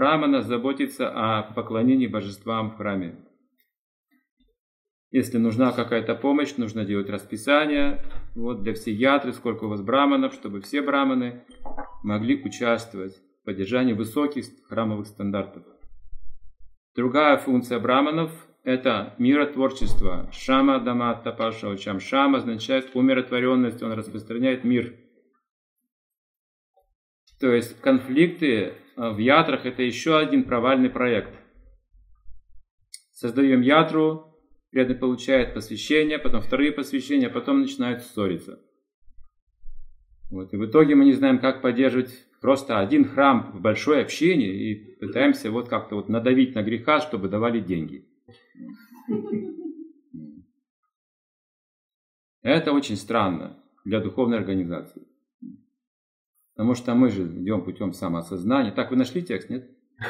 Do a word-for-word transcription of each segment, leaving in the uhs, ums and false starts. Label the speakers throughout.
Speaker 1: брамана заботится о поклонении божествам в храме. Если нужна какая-то помощь, нужно делать расписание. Вот для всей ятры, сколько у вас браманов, чтобы все браманы могли участвовать в поддержании высоких храмовых стандартов. Другая функция браманов – это миротворчество. Шама дама тапаша учам. Шама означает умиротворенность, он распространяет мир. То есть конфликты в ятрах – это еще один провальный проект. Создаем ятру, преданный получает посвящение, потом вторые посвящения, потом начинают ссориться. Вот. И в итоге мы не знаем, как поддерживать просто один храм в большое общение и пытаемся вот как-то вот надавить на греха, чтобы давали деньги. Это очень странно для духовной организации. Потому что мы же идем путем самоосознания. Так, вы нашли текст, нет?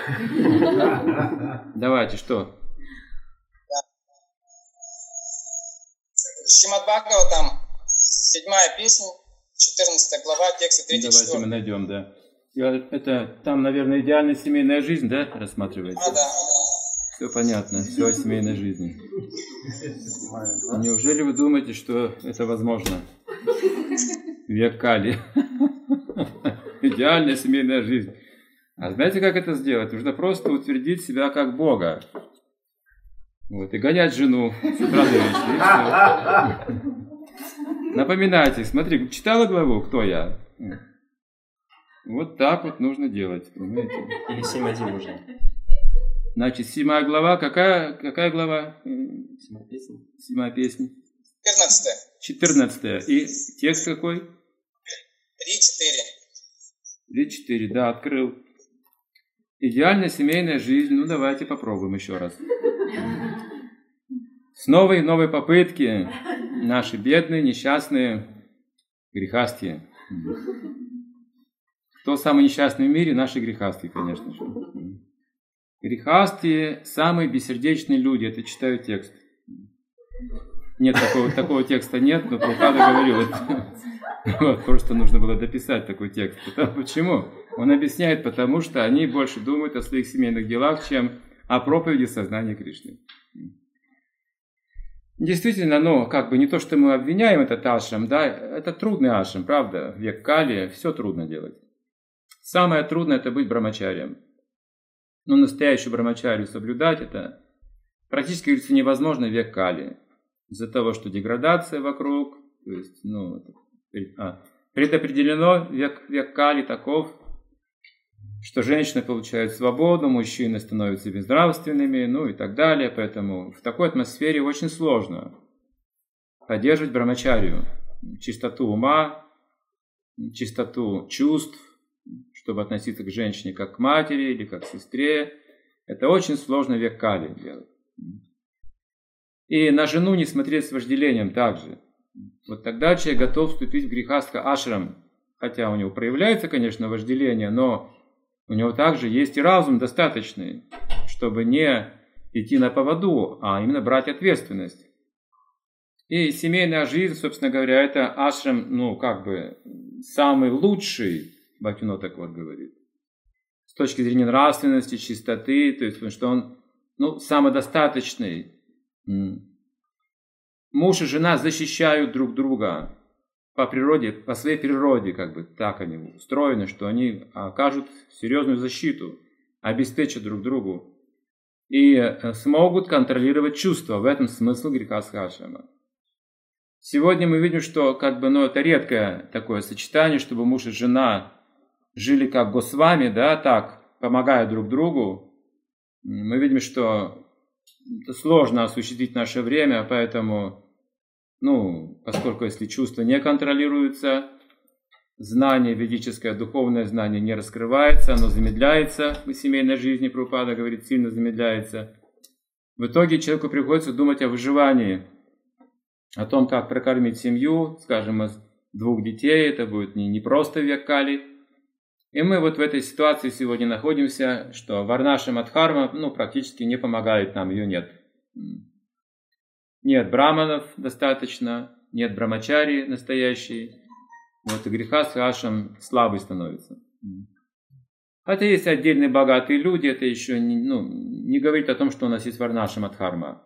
Speaker 1: Давайте, что?
Speaker 2: Шримад Бхагаватам, седьмая песня, четырнадцатая глава, текст тридцать четыре.
Speaker 1: Давайте мы найдем, да. Это там, наверное, идеальная семейная жизнь, да, рассматривается?
Speaker 2: А, да.
Speaker 1: Все понятно, все о семейной жизни. Неужели вы думаете, что это возможно? Век Кали. Идеальная семейная жизнь. А знаете, как это сделать? Нужно просто утвердить себя как Бога. Вот, и гонять жену с утра до вечера. Напоминайте, смотри, читала главу «Кто я?» Вот так вот нужно делать, понимаете?
Speaker 3: Или семь один можно.
Speaker 1: Значит, седьмая глава, какая, какая глава?
Speaker 3: Седьмая песня.
Speaker 1: Седьмая песня.
Speaker 2: Четырнадцатая.
Speaker 1: Четырнадцатая. И текст какой?
Speaker 2: Три четыре.
Speaker 1: Три четыре, да, открыл. Идеальная семейная жизнь. Ну, давайте попробуем еще раз. С новой новой попытки наши бедные, несчастные грехастие. Кто самый несчастный в мире? Наши грехастые, конечно же. Грехастые самые бессердечные люди. Это читаю текст. Нет, такого, такого текста нет, но Прабхупада говорил это. Вот, просто нужно было дописать такой текст. Почему? Он объясняет, потому что они больше думают о своих семейных делах, чем о проповеди сознания Кришны. Действительно, ну, как бы не то, что мы обвиняем этот ашрам, да, это трудный ашрам, правда, век Кали, все трудно делать. Самое трудное – это быть брамачарием. Но настоящую брамачарию соблюдать – это практически, говорится, невозможно в век Кали. Из-за того, что деградация вокруг, то есть, ну, а, предопределено век, век Кали таков, что женщины получают свободу, мужчины становятся безнравственными, ну и так далее. Поэтому в такой атмосфере очень сложно поддерживать брамачарию, чистоту ума, чистоту чувств, чтобы относиться к женщине как к матери или как к сестре. Это очень сложно век Кали делать. И на жену не смотреть с вожделением также. Вот тогда человек готов вступить в грехастха ашрам, хотя у него проявляется, конечно, вожделение, но у него также есть и разум достаточный, чтобы не идти на поводу, а именно брать ответственность. И семейная жизнь, собственно говоря, это ашрам, ну, как бы, самый лучший, Бхактивинода так вот говорит, с точки зрения нравственности, чистоты, то есть, что он, ну, самодостаточный. Муж и жена защищают друг друга по природе, по своей природе, как бы так они устроены, что они окажут серьезную защиту, обеспечат друг другу и смогут контролировать чувства. В этом смысл грехастха ашрама. Сегодня мы видим, что как бы, ну, это редкое такое сочетание, чтобы муж и жена жили как Госвами, да, так, помогая друг другу. Мы видим, что это сложно осуществить в наше время, поэтому, ну, поскольку если чувства не контролируются, знание ведическое, духовное знание не раскрывается, оно замедляется в семейной жизни, Прабхупада говорит, сильно замедляется. В итоге человеку приходится думать о выживании, о том, как прокормить семью, скажем, из двух детей, это будет не, не просто век Кали. И мы вот в этой ситуации сегодня находимся, что Варнаша Мадхарма, ну, практически не помогает нам, ее нет. Нет браманов достаточно, нет брамачари настоящей. Вот и грехастха ашрам слабый становится. Хотя есть отдельные богатые люди, это еще не, ну, не говорит о том, что у нас есть варнашама дхарма.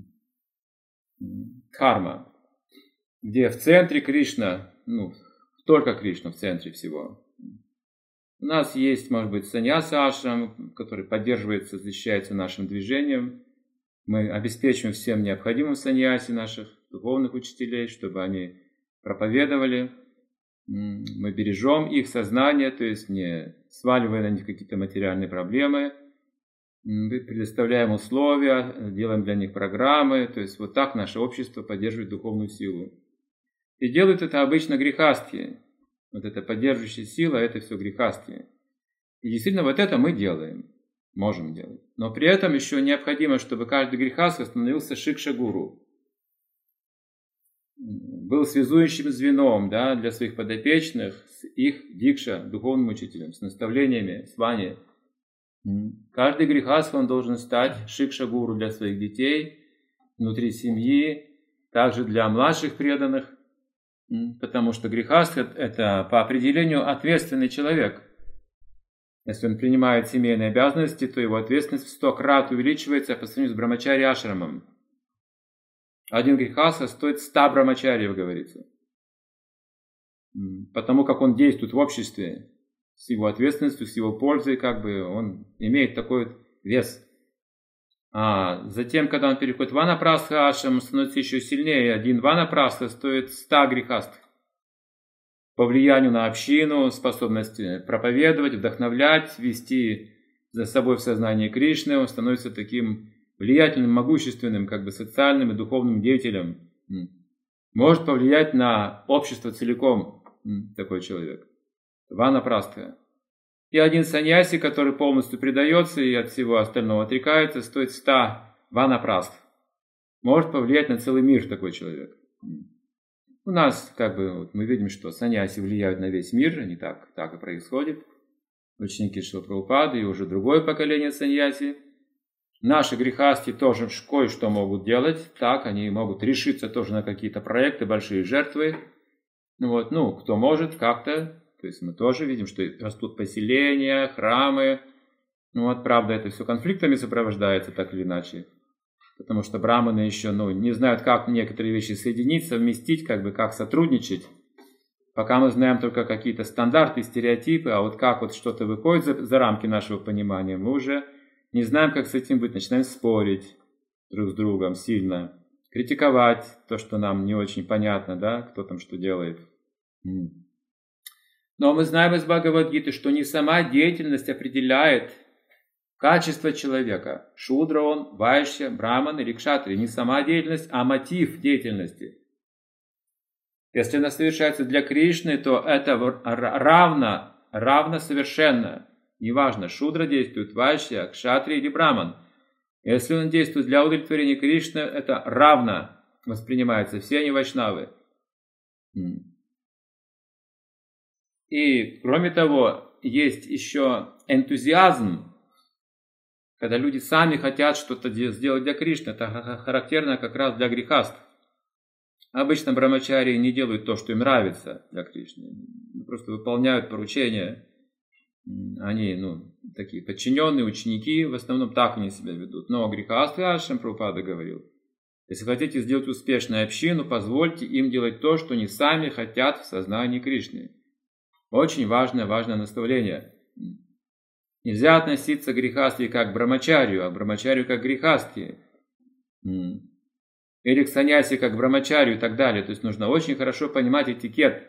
Speaker 1: Дхарма, где в центре Кришна, ну, только Кришна в центре всего. У нас есть, может быть, саньяса ашрам, который поддерживается, защищается нашим движением. Мы обеспечиваем всем необходимым саньяси наших духовных учителей, чтобы они проповедовали. Мы бережем их сознание, то есть не сваливая на них какие-то материальные проблемы. Мы предоставляем условия, делаем для них программы. То есть вот так наше общество поддерживает духовную силу. И делают это обычно грехастхи. Вот эта поддерживающая сила, это все грехастхи. И действительно вот это мы делаем, можем делать. Но при этом еще необходимо, чтобы каждый грехастха становился шикша-гуру. Был связующим звеном, да, для своих подопечных, с их дикша, духовным учителем, с наставлениями, с вани. Каждый грехастха, он должен стать шикша-гуру для своих детей, внутри семьи, также для младших преданных. Потому что грехастха – это по определению ответственный человек. Если он принимает семейные обязанности, то его ответственность в сто крат увеличивается по сравнению с брамачари ашрамом. Один грехастха стоит ста брамачариев, говорится. Потому как он действует в обществе, с его ответственностью, с его пользой, как бы он имеет такой вот вес. А затем, когда он переходит в ванапрастха ашрам, он становится еще сильнее. Один ванапрастха стоит ста грехастх. По влиянию на общину, способность проповедовать, вдохновлять, вести за собой в сознание Кришны, он становится таким влиятельным, могущественным, как бы социальным и духовным деятелем. Может повлиять на общество целиком такой человек. Ванапрастха. И один саньяси, который полностью предается и от всего остального отрекается, стоит ста ванапрастх. Может повлиять на целый мир такой человек. У нас, как бы, вот мы видим, что саньяси влияют на весь мир, не так, так и происходит. Ученики Шрилы Прабхупады и уже другое поколение саньяси. Наши грехастхи тоже кое-что могут делать, так, они могут решиться тоже на какие-то проекты, большие жертвы. Вот, ну, кто может, как-то. То есть мы тоже видим, что растут поселения, храмы. Ну вот, правда, это все конфликтами сопровождается, так или иначе. Потому что браманы еще, ну, не знают, как некоторые вещи соединить, совместить, как бы, как сотрудничать. Пока мы знаем только какие-то стандарты, стереотипы, а вот как вот что-то выходит за, за рамки нашего понимания, мы уже не знаем, как с этим быть. Начинаем спорить друг с другом сильно, критиковать то, что нам не очень понятно, да, кто там что делает. Но мы знаем из Бхагавад-гиты, что не сама деятельность определяет качество человека. Шудра он, вайшья, браман или кшатри. Не сама деятельность, а мотив деятельности. Если она совершается для Кришны, то это равно, равно совершенно. Неважно, шудра действует, вайшья, кшатри или браман. Если он действует для удовлетворения Кришны, это равно воспринимается. Все они вайшнавы. И, кроме того, есть еще энтузиазм, когда люди сами хотят что-то сделать для Кришны. Это характерно как раз для грехастх. Обычно брамачари не делают то, что им нравится для Кришны. Просто выполняют поручения. Они, ну, такие подчиненные, ученики, в основном так они себя ведут. Но грехастхи ашрам Прабхупада говорил: если хотите сделать успешную общину, позвольте им делать то, что они сами хотят в сознании Кришны. Очень важное, важное наставление. Нельзя относиться к грехастхи как к брамачарию, а к брамачарию как к грехастхи. Или к саньяси как к брамачарию и так далее. То есть нужно очень хорошо понимать этикет.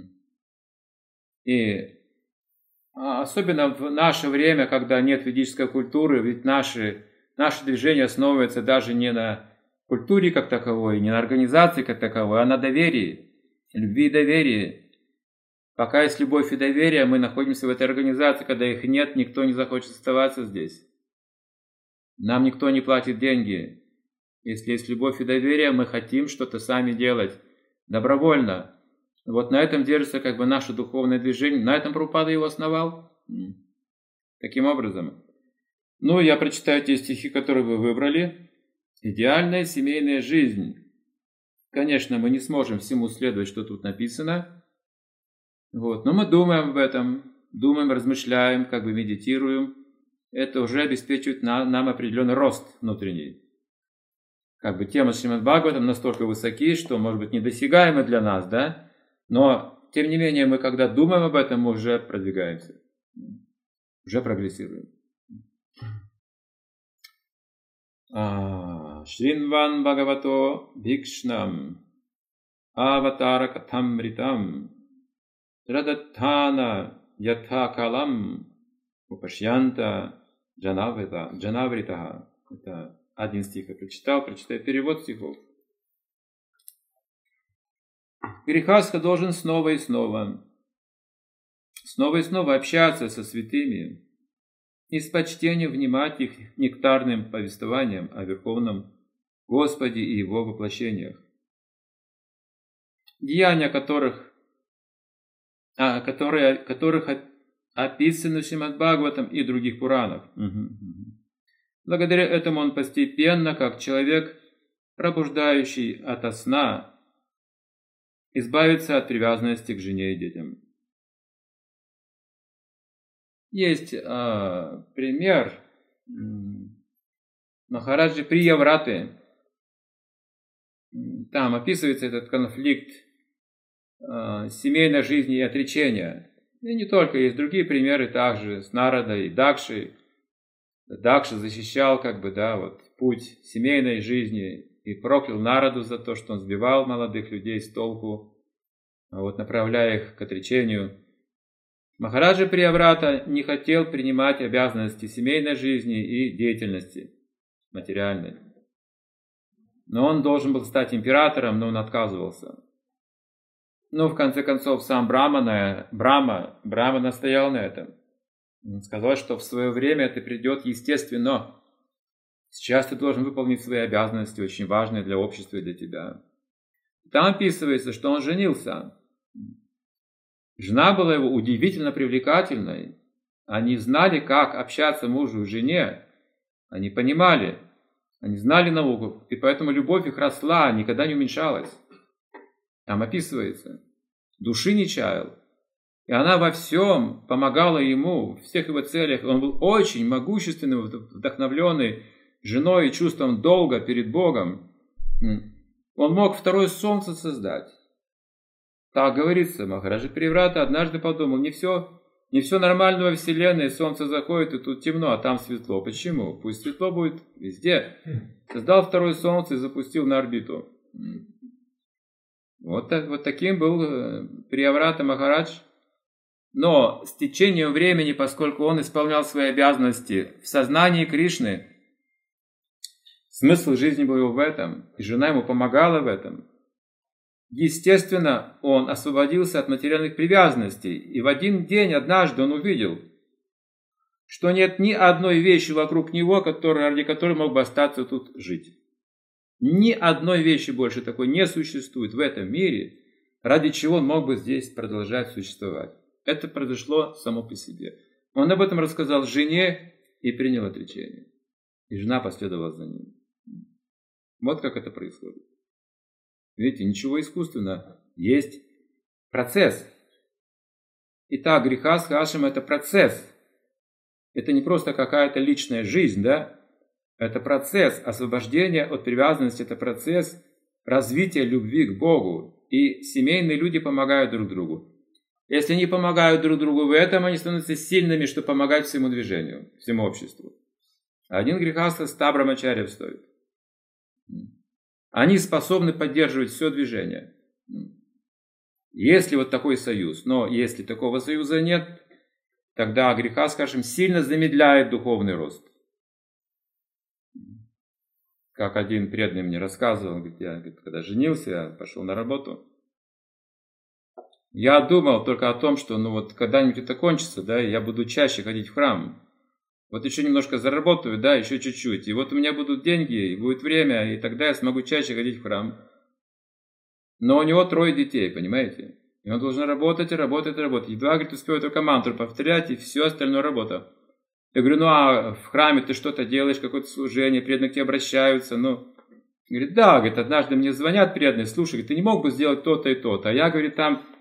Speaker 1: И особенно в наше время, когда нет ведической культуры, ведь наши, наше движение основывается даже не на культуре как таковой, не на организации как таковой, а на доверии, любви и доверии. Пока есть любовь и доверие, мы находимся в этой организации. Когда их нет, никто не захочет оставаться здесь. Нам никто не платит деньги. Если есть любовь и доверие, мы хотим что-то сами делать добровольно. Вот на этом держится как бы наше духовное движение. На этом Прабхупада его основал. Таким образом. Ну, я прочитаю те стихи, которые вы выбрали. Идеальная семейная жизнь. Конечно, мы не сможем всему следовать, что тут написано. Вот, но мы думаем об этом, думаем, размышляем, как бы медитируем, это уже обеспечивает нам, нам определенный рост внутренний. Как бы темы Шримад Бхагаватам настолько высоки, что, может быть, недосягаемы для нас, да? Но, тем не менее, мы, когда думаем об этом, мы уже продвигаемся, уже прогрессируем. Шринван Бхагавато Бхикшнам Аватара Катамритам Традаттана Ятхакалам Упашьянта Джанавритаха. Это один стих я прочитал, прочитаю перевод стихов. Грехастха должен снова и снова, снова и снова общаться со святыми и с почтением внимать их нектарным повествованиям о Верховном Господе и Его воплощениях, деяния которых, а, которые, которых описаны в Шримад Бхагаватам и других Пуранах. Угу, угу. Благодаря этому он постепенно, как человек, пробуждающий ото сна, избавится от привязанности к жене и детям. Есть э, пример Махараджи Приявраты. Там описывается этот конфликт э, семейной жизни и отречения. И не только, есть другие примеры также с Нарадой и Дакшей. Дакша защищал как бы, да, вот, путь семейной жизни и проклял Нараду за то, что он сбивал молодых людей с толку, вот, направляя их к отречению. Махараджа Прияврата не хотел принимать обязанности семейной жизни и деятельности материальной. Но он должен был стать императором, но он отказывался. Но в конце концов сам Брахмана, Брахма, Брахма настоял на этом. Он сказал, что в свое время это придет естественно. Сейчас ты должен выполнить свои обязанности, очень важные для общества и для тебя. Там описывается, что он женился. Жена была его удивительно привлекательной. Они знали, как общаться мужу и жене. Они понимали, они знали науку, и поэтому любовь их росла, никогда не уменьшалась. Там описывается. Души не чаял. И она во всем помогала ему, в всех его целях. Он был очень могущественный, вдохновленный женой и чувством долга перед Богом. Он мог второе солнце создать. Так говорится, Махараджа Прияврата однажды подумал, не все, не все нормально во Вселенной, солнце заходит, и тут темно, а там светло. Почему? Пусть светло будет везде. Создал второе солнце и запустил на орбиту. Вот, так, вот таким был Прияврата Махарадж. Но с течением времени, поскольку он исполнял свои обязанности в сознании Кришны, смысл жизни был в этом, и жена ему помогала в этом. Естественно, он освободился от материальных привязанностей, и в один день, однажды, он увидел, что нет ни одной вещи вокруг него, которая, ради которой мог бы остаться тут жить. Ни одной вещи больше такой не существует в этом мире, ради чего он мог бы здесь продолжать существовать. Это произошло само по себе. Он об этом рассказал жене и принял отречение. И жена последовала за ним. Вот как это происходит. Видите, ничего искусственного. Есть процесс. Итак, грехастха ашрама – это процесс. Это не просто какая-то личная жизнь, да? Это процесс освобождения от привязанности, это процесс развития любви к Богу. И семейные люди помогают друг другу. Если они помогают друг другу в этом, они становятся сильными, чтобы помогать всему движению, всему обществу. Один грехастха ста брамачарьев стоит. Они способны поддерживать все движение. Если вот такой союз, но если такого союза нет, тогда грехастха, скажем, сильно замедляет духовный рост. Как один преданный мне рассказывал, говорит, я говорит, когда женился, я пошел на работу. Я думал только о том, что ну вот когда-нибудь это кончится, да, я буду чаще ходить в храм. Вот еще немножко заработаю, да, еще чуть-чуть. И вот у меня будут деньги, и будет время, и тогда я смогу чаще ходить в храм. Но у него трое детей, понимаете? И он должен работать, и работать, и работать. Едва, говорит, успевает только мантру повторять, и все остальное работа. Я говорю, ну а в храме ты что-то делаешь, какое-то служение, преданные к тебе обращаются, ну... Говорит, да, говорит, однажды мне звонят преданные, слушай, ты не мог бы сделать то-то и то-то. А я, говорит, там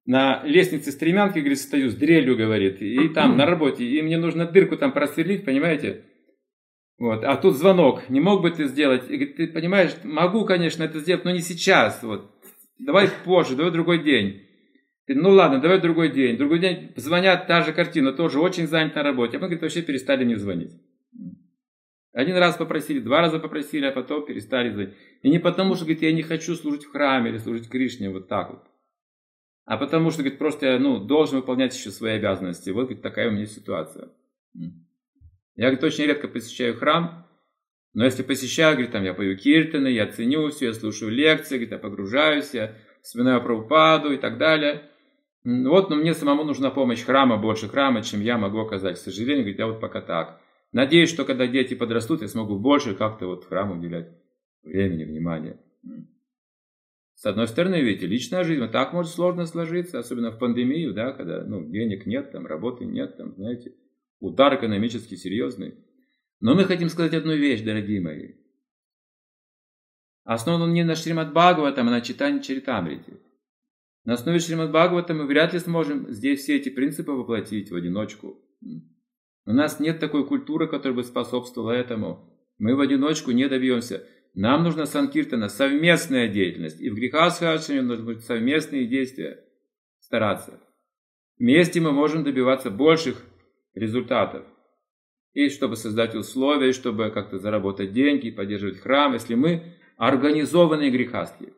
Speaker 1: на лестнице стремянки, говорит, стою с дрелью, говорит, и там на работе, и мне нужно дырку там просверлить, понимаете? Вот, а тут звонок, не мог бы ты сделать? И говорит, ты понимаешь, могу, конечно, это сделать, но не сейчас, вот, давай позже, давай другой день. Ну ладно, давай другой день. Другой день звонят, та же картина, тоже очень занят на работе. А мы, говорит, вообще перестали мне звонить. Один раз попросили, два раза попросили, а потом перестали звонить. И не потому, что, говорит, я не хочу служить в храме или служить Кришне, вот так вот. А потому что, говорит, просто я ну, должен выполнять еще свои обязанности. Вот, говорит, такая у меня ситуация. Я, говорит, очень редко посещаю храм, но если посещаю, говорит, там я пою киртаны, я ценю все, я слушаю лекции, говорит, я погружаюсь, я вспоминаю Прабхупаду и так далее. Вот, но мне самому нужна помощь храма, больше храма, чем я могу оказать. К сожалению, говорит, я вот пока так. Надеюсь, что когда дети подрастут, я смогу больше как-то вот храму уделять времени, внимания. С одной стороны, видите, личная жизнь, вот так может сложно сложиться, особенно в пандемию, да, когда ну, денег нет, там, работы нет, там, знаете, удар экономический серьезный. Но мы хотим сказать одну вещь, дорогие мои. Основан он не на Шримад Бхагаватам, а на читании Чаритамрити. На основе Шримад Бхагавата мы вряд ли сможем здесь все эти принципы воплотить в одиночку. У нас нет такой культуры, которая бы способствовала этому. Мы в одиночку не добьемся. Нам нужна санкиртана, совместная деятельность. И в грехасхаршане нужны быть совместные действия. Стараться. Вместе мы можем добиваться больших результатов. И чтобы создать условия, чтобы как-то заработать деньги, поддерживать храм, если мы организованные грехастхи.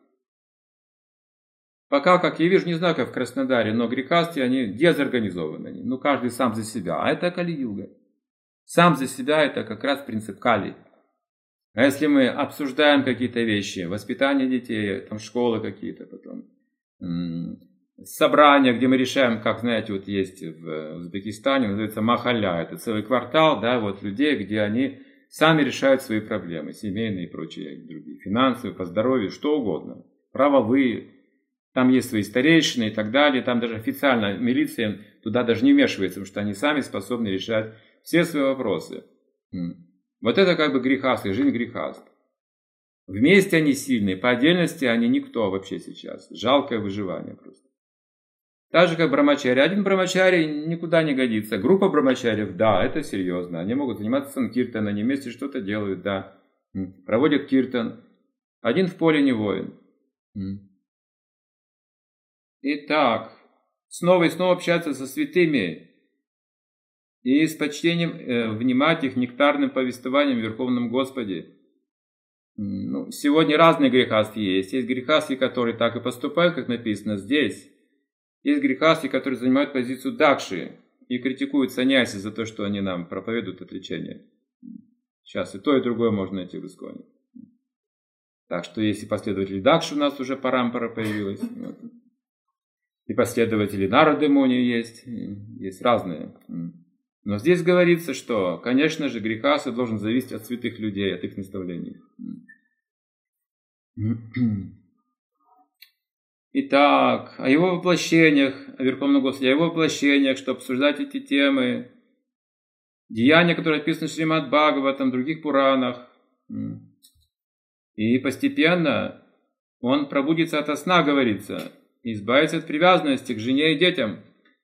Speaker 1: Пока, как я вижу, не знаю, как в Краснодаре, но грехасти, они дезорганизованы. Ну, каждый сам за себя. А это Кали-юга. Сам за себя это как раз принцип Кали. А если мы обсуждаем какие-то вещи, воспитание детей, там школы какие-то, потом м- собрания, где мы решаем, как, знаете, вот есть в Узбекистане, называется Махалля. Это целый квартал, да, вот людей, где они сами решают свои проблемы, семейные и прочие, другие, финансовые, по здоровью, что угодно, правовые. Там есть свои старейшины и так далее. Там даже официально милиция туда даже не вмешивается, потому что они сами способны решать все свои вопросы. Вот это как бы грехаст, и жизнь грехаст. Вместе они сильные, по отдельности они никто вообще сейчас. Жалкое выживание просто. Так же, как брамачари. Один брамачари никуда не годится. Группа брамачариев, да, это серьезно. Они могут заниматься санкиртаном, они вместе что-то делают, да. Проводят киртан. Один в поле не воин. Итак, снова и снова общаться со святыми и с почтением э, внимать их нектарным повествованием в Верховном Господе. Ну, сегодня разные грехасти есть. Есть грехасти, которые так и поступают, как написано здесь. Есть грехасти, которые занимают позицию дакши и критикуют саньяси за то, что они нам проповедуют отречение. Сейчас и то, и другое можно найти в Исконе. Так что есть и последователи дакши, у нас уже парампара появилась. Вот. И последователи Нарды Муни есть, есть разные. Но здесь говорится, что, конечно же, грехаса должен зависеть от святых людей, от их наставлений. Итак, о его воплощениях, о Верховном Господе, о его воплощениях, чтобы обсуждать эти темы, деяния, которые описаны в Шримад Бхагаватам, в других Пуранах. И постепенно он пробудится ото сна, говорится, избавиться от привязанности к жене и детям.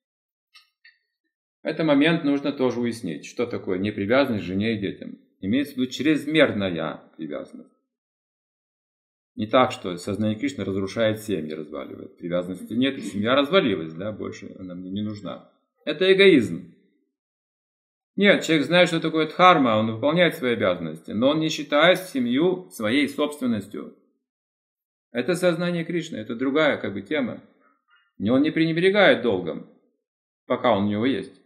Speaker 1: Этот момент нужно тоже уяснить, что такое непривязанность к жене и детям. Имеется в виду чрезмерная привязанность. Не так, что сознание Кришны разрушает семьи, разваливает. Привязанности нет, и семья развалилась, да, больше она мне не нужна. Это эгоизм. Нет, человек знает, что такое дхарма, он выполняет свои обязанности, но он не считает семью своей собственностью. Это сознание Кришны, это другая как бы тема. Он не пренебрегает долгом, пока он у него есть.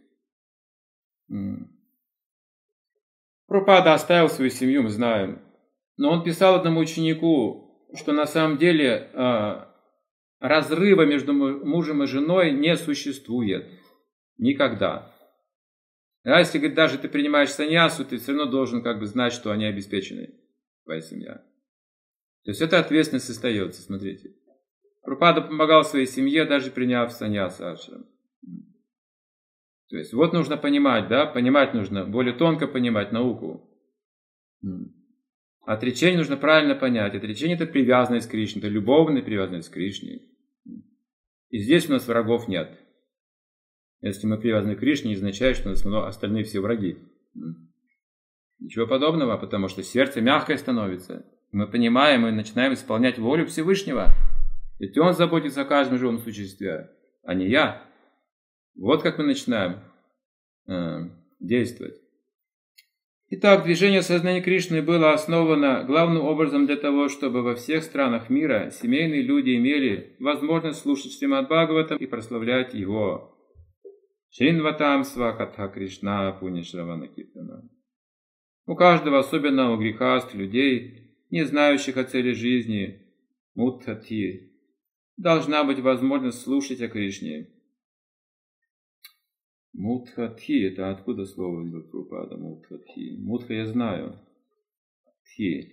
Speaker 1: Прабхупада оставил свою семью, мы знаем. Но он писал одному ученику, что на самом деле э, разрыва между мужем и женой не существует. Никогда. А если, говорит, даже ты принимаешь саньясу, ты все равно должен как бы знать, что они обеспечены, твоя семья. То есть эта ответственность остается, смотрите. Прабхупада помогал своей семье, даже приняв саньясу ашрам. То есть вот нужно понимать, да, понимать нужно, более тонко понимать науку. Отречение нужно правильно понять. Отречение – это привязанность к Кришне, это любовная привязанность к Кришне. И здесь у нас врагов нет. Если мы привязаны к Кришне, не означает, что у нас остальные все враги. Ничего подобного, потому что сердце мягкое становится. Мы понимаем и начинаем исполнять волю Всевышнего. Ведь Он заботится о каждом живом существе, а не я. Вот как мы начинаем э, действовать. Итак, движение сознания Кришны было основано главным образом для того, чтобы во всех странах мира семейные люди имели возможность слушать Шримад Бхагаватам и прославлять его. Шринватам свакатха Кришна пуни шравана киртана. У каждого, особенно у грехастх людей, не знающих о цели жизни, мудхати, должна быть возможность слушать о Кришне. Мудхати, это откуда слово идет, Прабхупада? Мудхати. Мудха я знаю. Тхи.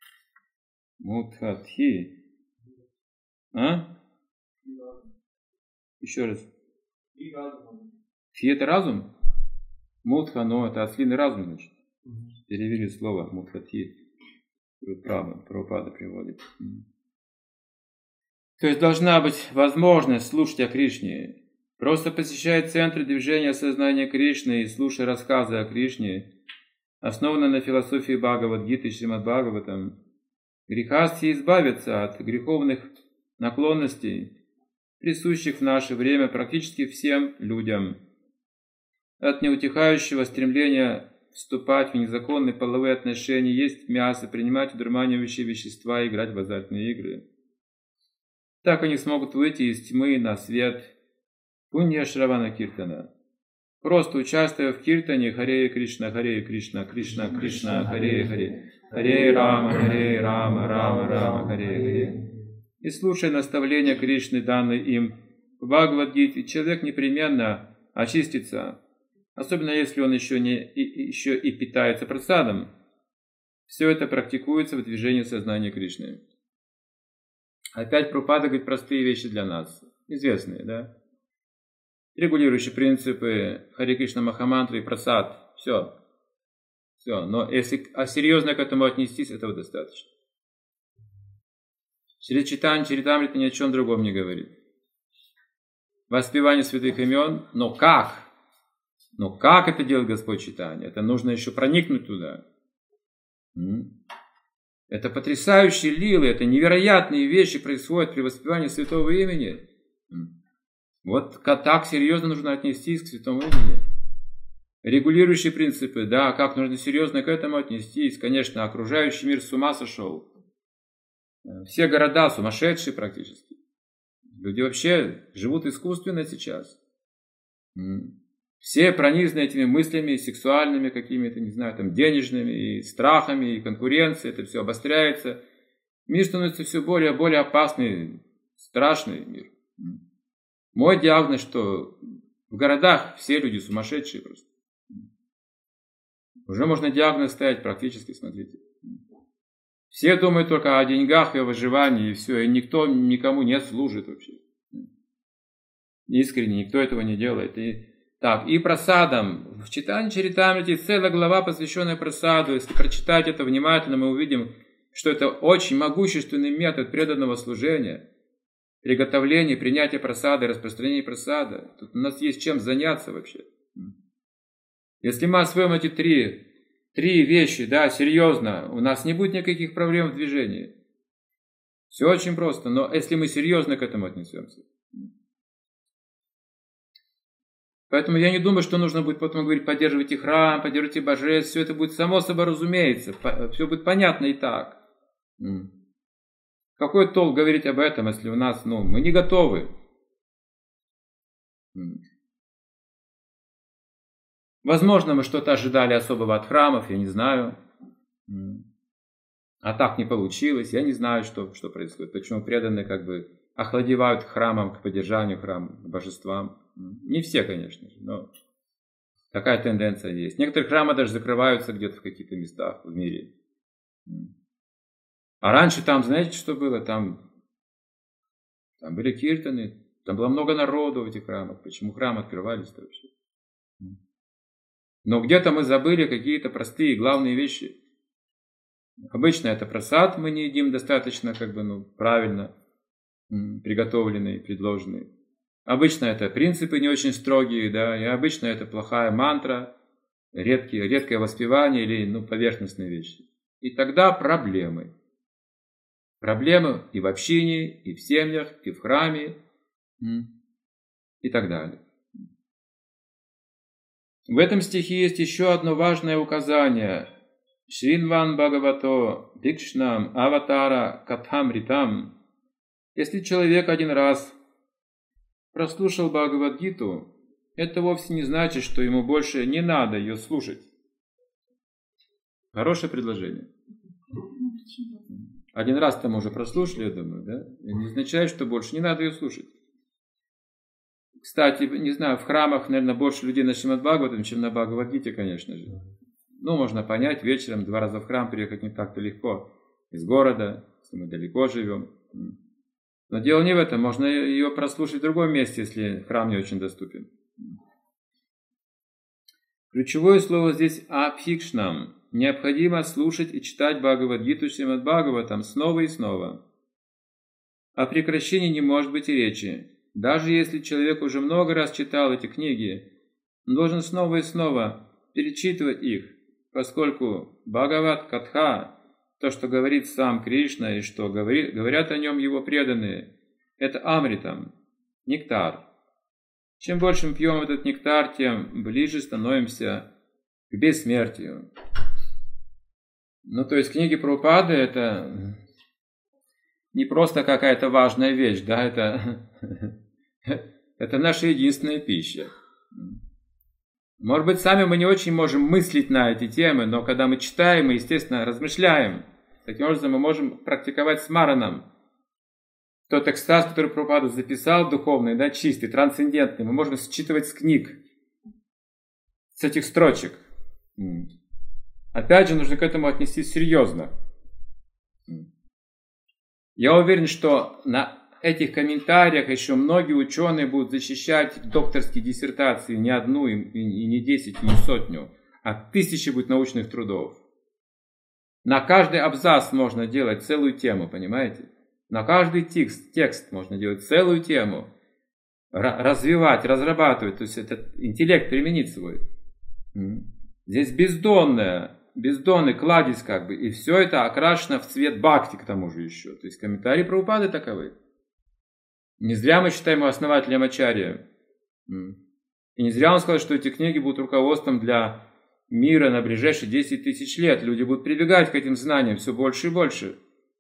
Speaker 1: Мудхати. А? Еще раз. Тхи это разум? Мудха, но это ослиный разум, значит. Перевели слово мудхати. Прабхупада приводит. То есть должна быть возможность слушать о Кришне. Просто посещая центры движения сознания Кришны и слушая рассказы о Кришне, основанные на философии Бхагавад-гиты и Шримад Бхагаватам, грехастхи избавятся от греховных наклонностей, присущих в наше время практически всем людям, от неутихающего стремления вступать в незаконные половые отношения, есть мясо, принимать удурманивающие вещества и играть в азартные игры. Так они смогут выйти из тьмы на свет Пунья Шравана Киртана. Просто участвуя в киртане Харе Кришна, Харе Кришна, Кришна, Кришна, Харе Харе, Харе Рама, Харе Рама, Рама, Рама, Харе Харе. И слушая наставления Кришны, данные им в Бхагавад-гите, человек непременно очистится, особенно если он еще, не, и, еще и питается прасадом. Все это практикуется в движении сознания Кришны. Опять Прабхупада говорит простые вещи для нас, известные, да? Регулирующие принципы Харе Кришна Махамантры и прасад. Все. Все. Но если а серьезно к этому отнестись, этого достаточно. Шри Чайтанья Чаритамрита ни о чем другом не говорит. Воспевание святых имен. Но как? Но как это делает Господь Чайтанья? Это нужно еще проникнуть туда. Это потрясающие лилы, это невероятные вещи происходят при воспевании святого имени. Вот так серьезно нужно отнестись к святому имени. Регулирующие принципы, да, как нужно серьезно к этому отнестись. Конечно, окружающий мир с ума сошел. Все города сумасшедшие практически. Люди вообще живут искусственно сейчас. Все пронизаны этими мыслями сексуальными, какими-то, не знаю, там, денежными, и страхами, и конкуренцией. Это все обостряется. Мир становится все более и более опасный, страшный мир. Мой диагноз, что в городах все люди сумасшедшие просто. Уже можно диагноз ставить практически, смотрите. Все думают только о деньгах и о выживании, и все, и никто никому не служит вообще. Искренне никто этого не делает. И, так, и прасадам. В читании Чаритамрити целая глава, посвященная прасаду. Если прочитать это внимательно, мы увидим, что это очень могущественный метод преданного служения. Приготовление, принятие прасада, распространение прасада. Тут у нас есть чем заняться вообще. Если мы освоим эти три, три вещи, да, серьезно, у нас не будет никаких проблем в движении. Все очень просто, но если мы серьезно к этому отнесемся. Поэтому я не думаю, что нужно будет потом говорить, поддерживайте храм, поддерживайте божеств, все это будет само собой разумеется, все будет понятно и так. Какой толк говорить об этом, если у нас, ну, мы не готовы? Возможно, мы что-то ожидали особого от храмов, я не знаю. А так не получилось, я не знаю, что, что происходит. Почему преданные как бы охладевают к храмам, к поддержанию храмов, к божествам. Не все, конечно же, но такая тенденция есть. Некоторые храмы даже закрываются где-то в каких-то местах в мире. А раньше там, знаете, что было? Там, там были киртаны, там было много народу в этих храмах. Почему храмы открывались-то вообще? Но где-то мы забыли какие-то простые, главные вещи. Обычно это прасад, мы не едим достаточно, как бы, ну, правильно приготовленный, предложенный. Обычно это принципы не очень строгие, да, и обычно это плохая мантра, редкие, редкое воспевание или ну, поверхностные вещи. И тогда проблемы. Проблемы и в общине, и в семьях, и в храме, и так далее. В этом стихе есть еще одно важное указание. Шринван Бхагавато Дикшнам Аватара Катхамритам. Если человек один раз прослушал Бхагавад-гиту, это вовсе не значит, что ему больше не надо ее слушать. Хорошее предложение. Один раз там уже прослушали, я думаю, да? И не означает, что больше не надо ее слушать. Кстати, не знаю, в храмах, наверное, больше людей на Шримад Бхагаватам, чем на Бхагавад-гите, конечно же. Ну, можно понять, вечером два раза в храм приехать не так-то легко. Из города, если мы далеко живем. Но дело не в этом, можно ее прослушать в другом месте, если храм не очень доступен. Ключевое слово здесь «апхикшнам». Необходимо слушать и читать Бхагавад-гиту Шримад Бхагаватам снова и снова. О прекращении не может быть и речи. Даже если человек уже много раз читал эти книги, он должен снова и снова перечитывать их, поскольку Бхагават-катха, то, что говорит сам Кришна и что говорит, говорят о нем его преданные, это амритам, нектар. Чем больше мы пьем этот нектар, тем ближе становимся к бессмертию. Ну, то есть книги Прабхупады это не просто какая-то важная вещь, да, это, это наша единственная пища. Может быть, сами мы не очень можем мыслить на эти темы, но когда мы читаем, мы, естественно, размышляем. Таким образом, мы можем практиковать с мараном. Тот экстаз, который Прабхупада записал, духовный, да, чистый, трансцендентный, мы можем считывать с книг, с этих строчек. Опять же, нужно к этому отнестись серьезно. Я уверен, что на этих комментариях еще многие ученые будут защищать докторские диссертации не одну, и не десять, и не сотню, а тысячи будет научных трудов. На каждый абзац можно делать целую тему, понимаете? На каждый текст, текст можно делать целую тему, развивать, разрабатывать, то есть этот интеллект применить свой. Здесь бездонная, бездонный кладезь как бы, и все это окрашено в цвет бхакти к тому же еще. То есть комментарии Прабхупады таковы. Не зря мы считаем его основателем ачарья. И не зря он сказал, что эти книги будут руководством для мира на ближайшие десять тысяч лет. Люди будут прибегать к этим знаниям все больше и больше.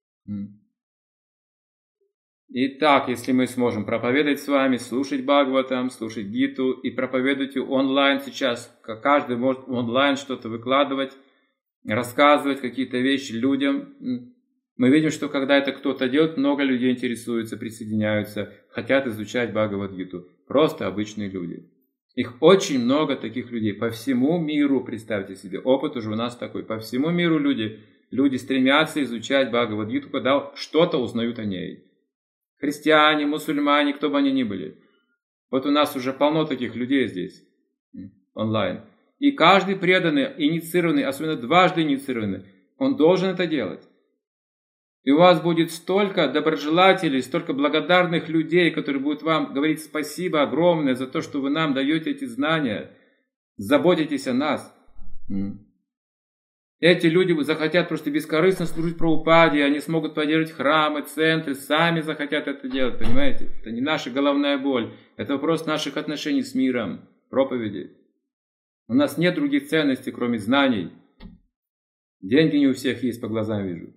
Speaker 1: Итак, если мы сможем проповедовать с вами, слушать Бхагаватам, слушать Гиту и проповедовать онлайн сейчас, каждый может онлайн что-то выкладывать, рассказывать какие-то вещи людям. Мы видим, что когда это кто-то делает, много людей интересуются, присоединяются, хотят изучать Бхагавад-гиту. Просто обычные люди. Их очень много таких людей по всему миру, представьте себе. Опыт уже у нас такой. По всему миру люди, люди стремятся изучать Бхагавад-гиту, когда что-то узнают о ней. Христиане, мусульмане, кто бы они ни были. Вот у нас уже полно таких людей здесь, онлайн. И каждый преданный, инициированный, особенно дважды инициированный, он должен это делать. И у вас будет столько доброжелателей, столько благодарных людей, которые будут вам говорить спасибо огромное за то, что вы нам даете эти знания, заботитесь о нас. Эти люди захотят просто бескорыстно служить Прабхупаде, они смогут поддерживать храмы, центры, сами захотят это делать, понимаете? Это не наша головная боль, это вопрос наших отношений с миром, проповеди. У нас нет других ценностей, кроме знаний. Деньги не у всех есть, по глазам вижу.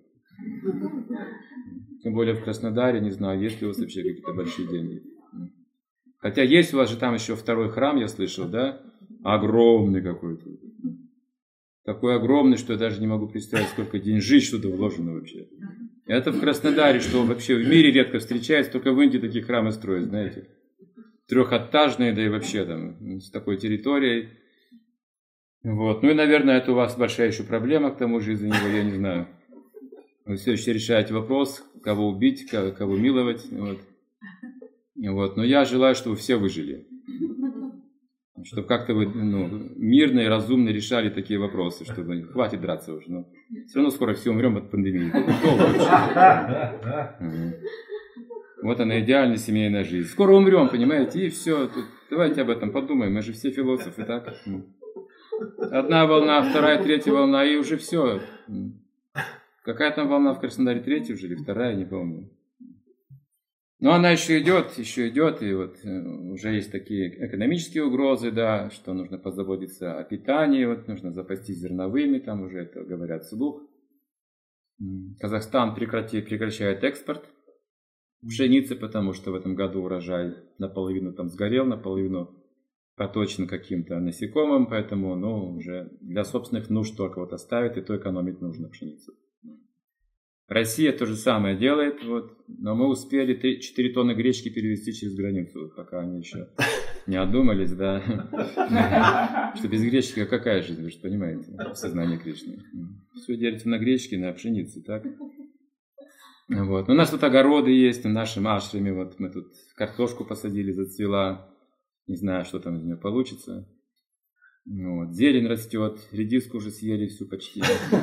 Speaker 1: Тем более в Краснодаре, не знаю, есть ли у вас вообще какие-то большие деньги. Хотя есть у вас же там еще второй храм, я слышал, да? Огромный какой-то. Такой огромный, что я даже не могу представить, сколько деньжищ туда вложено вообще. Это в Краснодаре, что вообще в мире редко встречается, только в Индии такие храмы строят, знаете. Трехэтажные, да и вообще там, с такой территорией. Вот. Ну и, наверное, это у вас большая еще проблема, к тому же из-за него, я не знаю. Вы все еще решаете вопрос, кого убить, кого миловать. Вот. Вот. Но я желаю, чтобы все выжили. Чтобы как-то вы ну, мирно и разумно решали такие вопросы, чтобы хватит драться уже. Но все равно скоро все умрем от пандемии. Вот она, идеальная семейная жизнь. Скоро умрем, понимаете, и все. Тут, давайте об этом подумаем, мы же все философы, так? Одна волна, вторая, третья волна, и уже все. Какая там волна в Краснодаре, третья уже или вторая, не помню. Но она еще идет, еще идет, и вот уже есть такие экономические угрозы, да, что нужно позаботиться о питании, вот нужно запастись зерновыми, там уже это говорят вслух. Казахстан прекратит, прекращает экспорт пшеницы, потому что в этом году урожай наполовину там сгорел, наполовину поточен каким-то насекомым, поэтому ну, уже для собственных нужд только вот оставит, и то экономить нужно пшеницу. Россия то же самое делает, вот, но мы успели четыре тонны гречки перевезти через границу, пока они еще не одумались, да, что без гречки какая жизнь, вы же понимаете, в сознании Кришны. Все делите на гречке, на пшенице, так? Вот. У нас тут огороды есть, в нашем ашраме, вот мы тут картошку посадили, зацвела, не знаю, что там из нее получится. Вот. Зелень растет, редиску уже съели всю почти.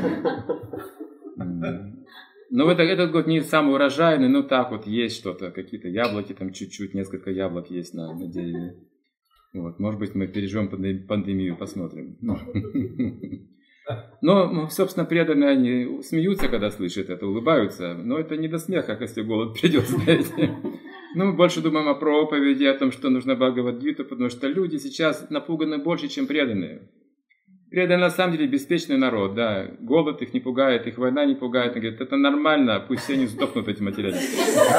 Speaker 1: Но этот, этот год не самый урожайный, но так вот есть что-то, какие-то яблоки, там чуть-чуть, несколько яблок есть на, на дереве. Вот, может быть, мы переживем пандемию, посмотрим. Но, собственно, преданные, они смеются, когда слышат это, улыбаются, но это не до смеха, если голод придет, знаете. Ну, мы больше думаем о проповеди, о том, что нужно Бхагавад-гиту, потому что люди сейчас напуганы больше, чем преданные. Преданные на самом деле беспечный народ, да, голод их не пугает, их война не пугает, они говорят, это нормально, пусть все не сдохнут эти материалисты.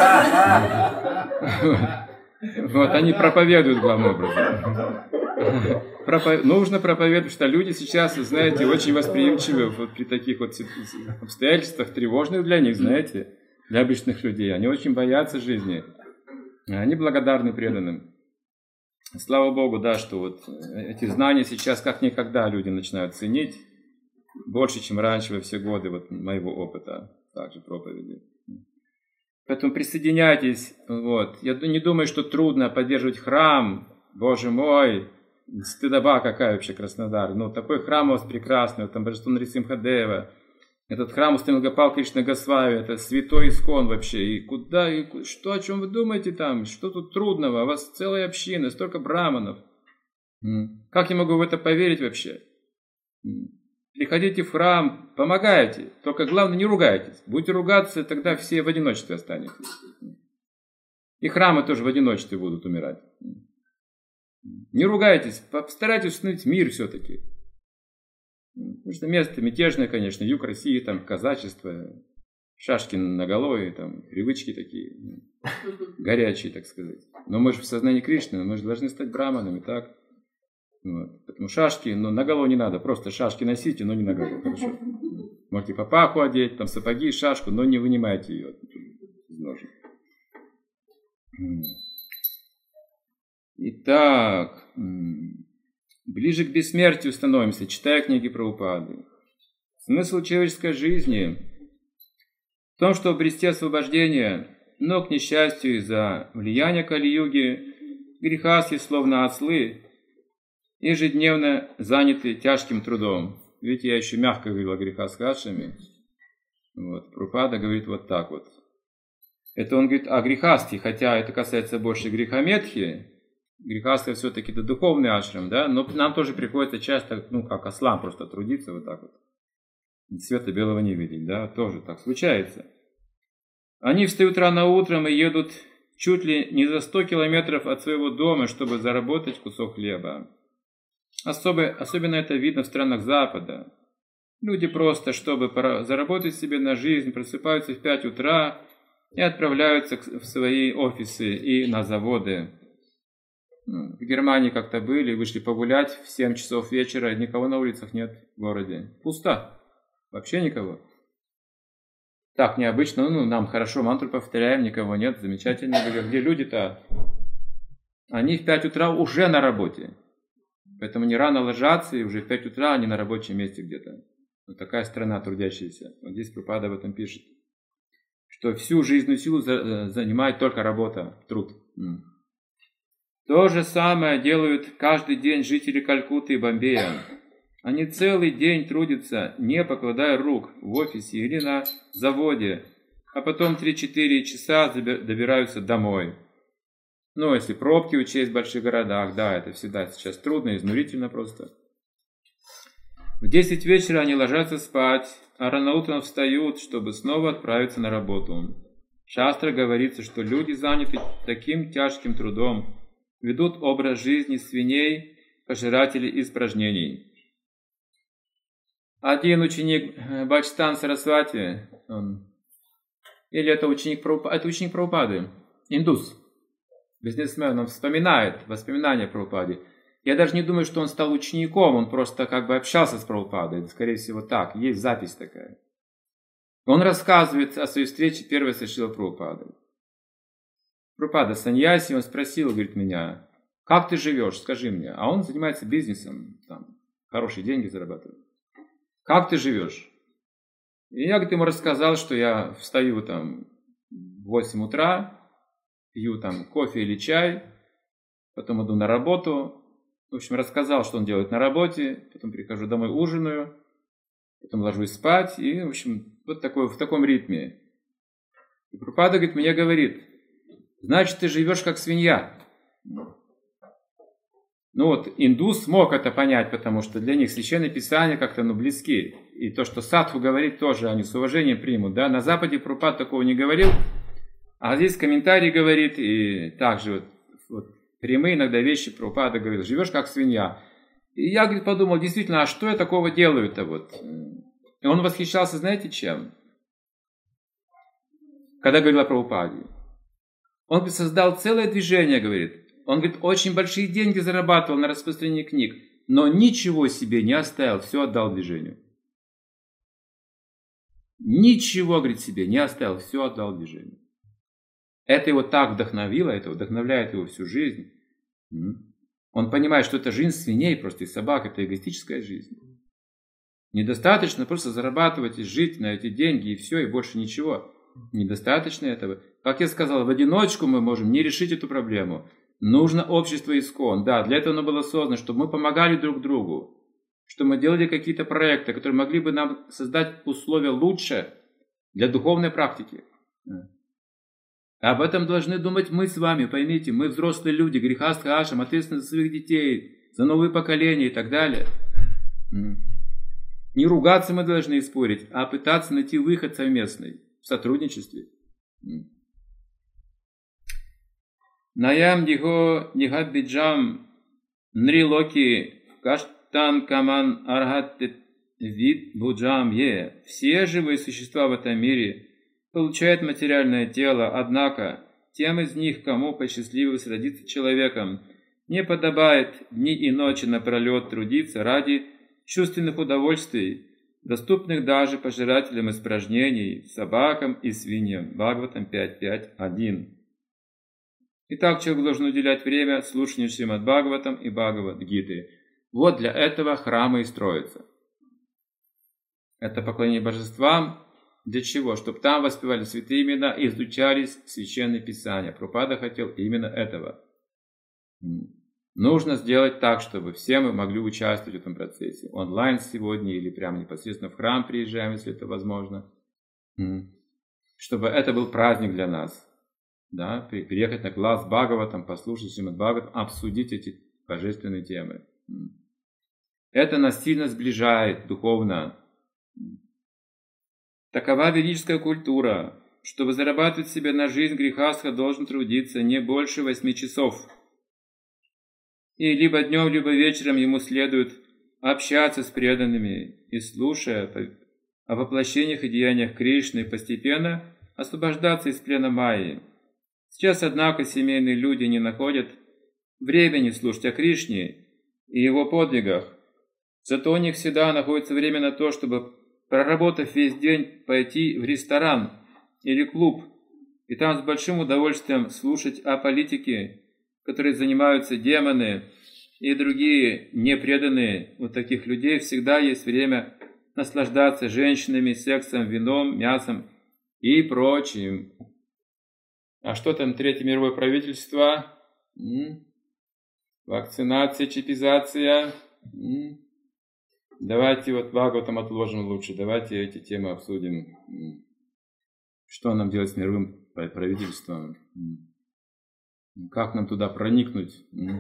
Speaker 1: Вот, они проповедуют главным образом. Пропов... Нужно проповедовать, что люди сейчас, знаете, очень восприимчивы вот при таких вот обстоятельствах, тревожных для них, знаете, для обычных людей. Они очень боятся жизни, они благодарны преданным. Слава Богу, да, что вот эти знания сейчас как никогда люди начинают ценить, больше, чем раньше во все годы вот моего опыта, также проповеди. Поэтому присоединяйтесь, вот. Я не думаю, что трудно поддерживать храм, Боже мой, стыдоба какая вообще Краснодар. Ну, такой храм у вас прекрасный, там Божество Нарисимхадева. Этот храм Устанагапал Кришна Госвами, это святой искон вообще. И куда, и что, о чем вы думаете там? Что тут трудного? У вас целая община, столько браманов. Как я могу в это поверить вообще? Приходите в храм, помогайте. Только главное, не ругайтесь. Будете ругаться, тогда все в одиночестве останетесь. И храмы тоже в одиночестве будут умирать. Не ругайтесь, постарайтесь установить мир все-таки. Потому что место мятежное, конечно, юг России, там казачество, шашки наголовье, там привычки такие, горячие, так сказать. Но мы же в сознании Кришны, мы же должны стать браманами, так? Вот. Поэтому шашки, но наголо не надо, просто шашки носите, но не наголо, хорошо? Можете папаху одеть, там сапоги, шашку, но не вынимайте ее из ножен. Итак, ближе к бессмертию становимся, читая книги Прабхупады. Смысл человеческой жизни в том, чтобы обрести освобождение, но, к несчастью, из-за влияния Кали-юги, грехаски, словно ослы, ежедневно заняты тяжким трудом. Видите, я еще мягко говорил о грехах с хадшами. Вот, Прабхупада говорит вот так вот. Это он говорит о грехаске, хотя это касается больше грехометхи. Грехаска все-таки это духовный ашрам, да, но нам тоже приходится часто, ну, как ослам просто трудиться вот так вот. Света белого не видеть, да, тоже так случается. Они встают рано утром и едут чуть ли не за сто километров от своего дома, чтобы заработать кусок хлеба. Особо, особенно это видно в странах Запада. Люди просто, чтобы заработать себе на жизнь, просыпаются в пять утра и отправляются в свои офисы и на заводы. В Германии как-то были, вышли погулять в семь часов вечера, никого на улицах нет в городе. Пусто. Вообще никого. Так необычно, ну нам хорошо, мантру повторяем, никого нет, замечательно. Где люди-то? Они в пять утра уже на работе. Поэтому не рано ложатся, и уже в пять утра они на рабочем месте где-то. Вот такая страна трудящаяся. Вот здесь Прабхупада об этом пишет. Что всю жизненную силу занимает только работа, труд. То же самое делают каждый день жители Калькутты и Бомбея. Они целый день трудятся, не покладая рук, в офисе или на заводе, а потом три-четыре часа добираются домой. Ну, если пробки учесть в больших городах, да, это всегда сейчас трудно, изнурительно просто. В десять вечера они ложатся спать, а рано утром встают, чтобы снова отправиться на работу. Шастра говорится, что люди заняты таким тяжким трудом, ведут образ жизни свиней, пожирателей испражнений. Один ученик Бхактистан Сарасвати, он, или это ученик, это ученик Прабхупады, индус, бизнесмен, он вспоминает воспоминания Прабхупады. Я даже не думаю, что он стал учеником, он просто как бы общался с Прабхупадой, скорее всего так, есть запись такая. Он рассказывает о своей встрече первой со Шрилой Прабхупадой. Прабхупада саньяси, он спросил, говорит, меня, как ты живешь, скажи мне. А он занимается бизнесом, там, хорошие деньги зарабатывает. Как ты живешь? И я, говорит, ему рассказал, что я встаю там в восемь утра, пью там кофе или чай, потом иду на работу. В общем, рассказал, что он делает на работе, потом прихожу домой, ужинаю, потом ложусь спать, и, в общем, вот такой, в таком ритме. И Прабхупада, говорит, мне говорит, значит, ты живешь как свинья. Ну вот, индус смог это понять, потому что для них священные писания как-то, ну, близки. И то, что садху говорит, тоже они с уважением примут, да. На Западе Прабхупада такого не говорил, а здесь комментарий говорит, и также вот, вот прямые иногда вещи Прабхупада говорит, живешь как свинья. И я, говорит, подумал, действительно, а что я такого делаю-то вот? И он восхищался, знаете, чем? Когда говорил о Прабхупаде. Он, говорит, создал целое движение, говорит. Он, говорит, очень большие деньги зарабатывал на распространении книг, но ничего себе не оставил, все отдал движению. Ничего, говорит, себе не оставил, все отдал движению. Это его так вдохновило, это вдохновляет его всю жизнь. Он понимает, что это жизнь свиней, просто и собак, это эгоистическая жизнь. Недостаточно просто зарабатывать и жить на эти деньги, и все, и больше ничего. Недостаточно этого. Как я сказал, в одиночку мы можем не решить эту проблему. Нужно общество искон. Да, для этого оно было создано, чтобы мы помогали друг другу, чтобы мы делали какие-то проекты, которые могли бы нам создать условия лучше для духовной практики. Об этом должны думать мы с вами, поймите, мы взрослые люди, грехастха ашам, ответственны за своих детей, за новые поколения и так далее. Не ругаться мы должны и спорить, а пытаться найти выход совместный в сотрудничестве. Наям дихо нихабиджам нрилоки каштан каман архат вид буджам е. Все живые существа в этом мире получают материальное тело, однако тем из них, кому посчастливилось родиться человеком, не подобает дни и ночи напролет трудиться ради чувственных удовольствий, доступных даже пожирателям испражнений, собакам и свиньям. Бхагаватам пять пять один. Итак, человек должен уделять время слушанию Шримад Бхагаватам и Бхагавад-гиты. Вот для этого храмы и строятся. Это поклонение божествам. Для чего? Чтобы там воспевали святые имена и изучались священные писания. Прабхупада хотел именно этого. Нужно сделать так, чтобы все мы могли участвовать в этом процессе. Онлайн сегодня или прямо непосредственно в храм приезжаем, если это возможно. Чтобы это был праздник для нас. Да, приехать на класс Бхагаватам, послушать Шримад Бхагаватам, обсудить эти божественные темы. Это нас сильно сближает духовно. Такова ведическая культура. Чтобы зарабатывать себе на жизнь, грехастха должен трудиться не больше восьми часов. И либо днем, либо вечером ему следует общаться с преданными и, слушая о воплощениях и деяниях Кришны, постепенно освобождаться из плена Майи. Сейчас, однако, семейные люди не находят времени слушать о Кришне и его подвигах. Зато у них всегда находится время на то, чтобы, проработав весь день, пойти в ресторан или клуб, и там с большим удовольствием слушать о политике, которой занимаются демоны и другие непреданные. У таких людей всегда есть время наслаждаться женщинами, сексом, вином, мясом и прочим. А что там третье мировое правительство? М? Вакцинация, чипизация. М? Давайте вот Бхагаватам отложим лучше. Давайте эти темы обсудим. Что нам делать с мировым правительством? Как нам туда проникнуть?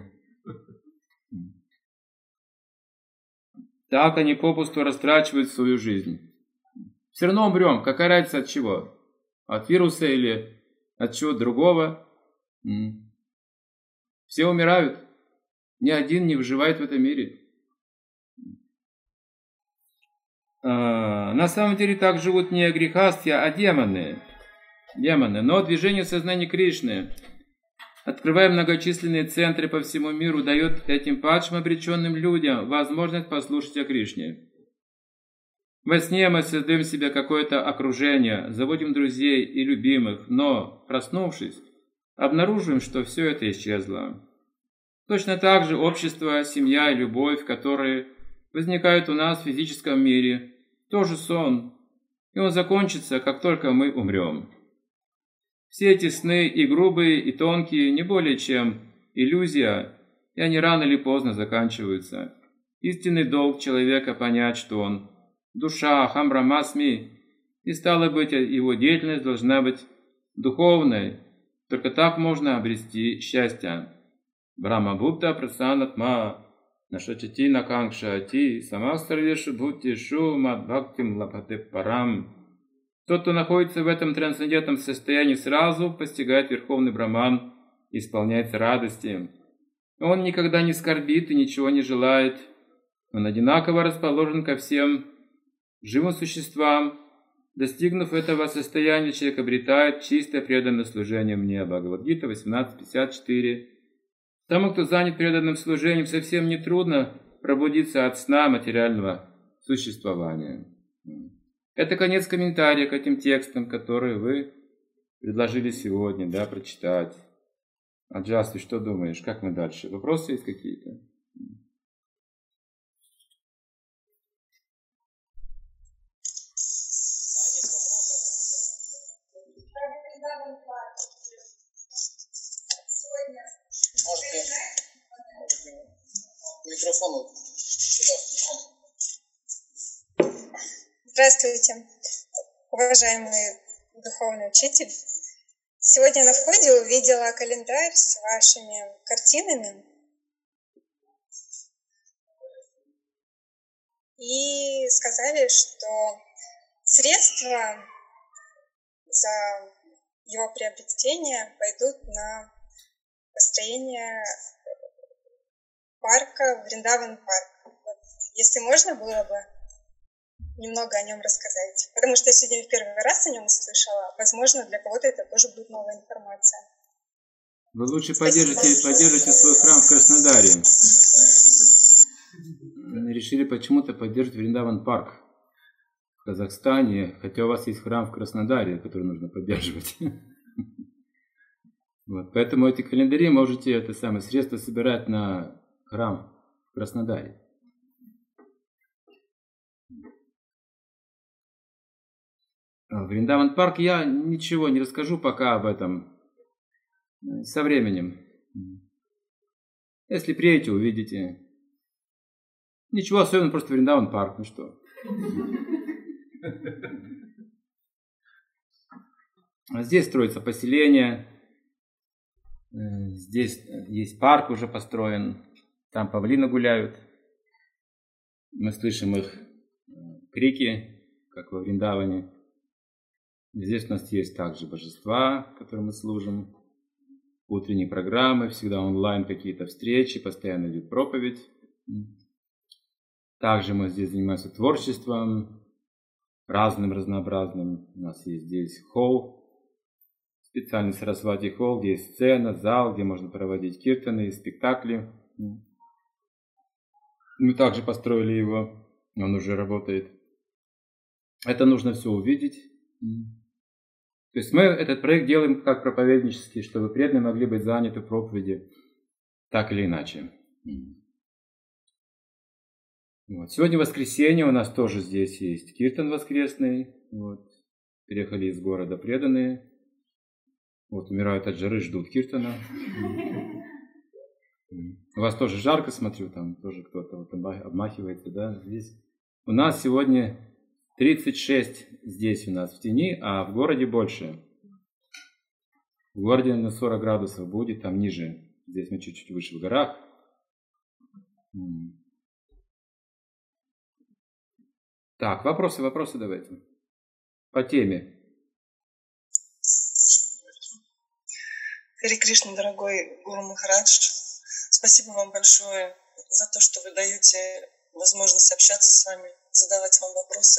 Speaker 1: Так они попусту растрачивают свою жизнь. Все равно умрем. Какая разница от чего? От вируса или от чего другого? Все умирают. Ни один не выживает в этом мире. А, на самом деле так живут не грехасти, а демоны. Демоны. Но движение сознания Кришны, открывая многочисленные центры по всему миру, дает этим падшим обреченным людям возможность послушать о Кришне. Во сне мы создаем себе какое-то окружение, заводим друзей и любимых, но, проснувшись, обнаруживаем, что все это исчезло. Точно так же общество, семья и любовь, которые возникают у нас в физическом мире, тоже сон, и он закончится, как только мы умрем. Все эти сны и грубые, и тонкие, не более чем иллюзия, и они рано или поздно заканчиваются. Истинный долг человека понять, что он душа, ахам брамасми, и стало быть, его деятельность должна быть духовной. Только так можно обрести счастье. Брахма Будда прасанатма нашачати накангшати самастарвешу бхутишу мадбхактим лапате парам. Тот, кто находится в этом трансцендентном состоянии, сразу постигает Верховный Браман и исполняется радости. Он никогда не скорбит и ничего не желает. Он одинаково расположен ко всем живым существам. Достигнув этого состояния, человек обретает чистое преданное служение мне. Бхагавад-гита восемнадцать пятьдесят четыре. Тому, кто занят преданным служением, совсем не трудно пробудиться от сна материального существования. Это конец комментария к этим текстам, которые вы предложили сегодня, да, прочитать. Аджас, ты что думаешь? Как мы дальше? Вопросы есть какие-то?
Speaker 2: Можете, можете микрофон сюда.
Speaker 4: Здравствуйте, уважаемый духовный учитель. Сегодня на входе увидела календарь с вашими картинами. И сказали, что средства за его приобретение пойдут на построение парка, Вриндаван парк. Вот, если можно было бы немного о нем рассказать. Потому что я сегодня в первый раз о нем услышала. Возможно, для кого-то это тоже будет новая информация.
Speaker 1: Вы лучше поддержите, поддержите свой храм в Краснодаре. Решили почему-то поддерживать Вриндаван парк в Казахстане, хотя у вас есть храм в Краснодаре, который нужно поддерживать. Вот, поэтому эти календари можете это самое средство собирать на храм в Краснодаре. Вриндаван парк я ничего не расскажу пока об этом. Со временем. Если приедете, увидите. Ничего особенного, просто Вриндаван парк. Ну что. Здесь строится поселение. Здесь есть парк уже построен. Там павлины гуляют. Мы слышим их крики, как во Вриндаване. Здесь у нас есть также божества, которым мы служим. Утренние программы, всегда онлайн какие-то встречи, постоянно идет проповедь. Также мы здесь занимаемся творчеством, разным, разнообразным. У нас есть здесь холл, специальный Сарасвати холл, где есть сцена, зал, где можно проводить киртаны и спектакли. Мы также построили его, он уже работает. Это нужно все увидеть. То есть мы этот проект делаем как проповеднический, чтобы преданные могли быть заняты в проповеди так или иначе. Вот. Сегодня воскресенье, у нас тоже здесь есть киртан воскресный. Вот. Приехали из города преданные. Вот, умирают от жары, ждут киртана. У вас тоже жарко, смотрю, там тоже кто-то вот обмахивается, да, здесь. У нас сегодня тридцать шесть здесь у нас в тени, а в городе больше. В городе на сорок градусов будет, там ниже. Здесь мы чуть-чуть выше в горах. Так, вопросы, вопросы давайте. По теме.
Speaker 5: Харе Кришна, дорогой Гуру Махарадж. Спасибо вам большое за то, что вы даете возможность общаться с вами, задавать вам вопросы.